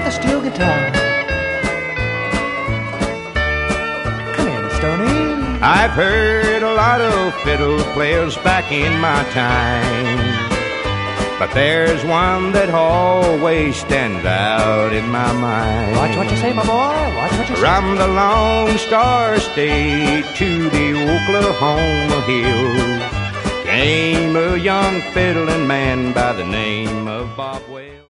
the steel guitar. Come here, Miss Stoney. I've heard a lot of fiddle players back in my time, but there's one that always stands out in my mind. Watch what you say, my boy. Watch what you say. From the Lone Star State to the Oklahoma hills came a young fiddling man by the name of Bob Wells.